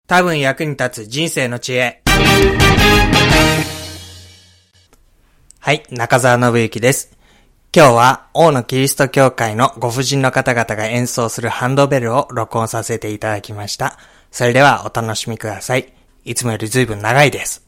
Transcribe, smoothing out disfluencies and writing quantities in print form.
多分役に立つ人生の知恵。はい、中澤信之です。今日は大野キリスト教会のご婦人の方々が演奏するハンドベルを録音させていただきました。それではお楽しみください。いつもより随分長いです。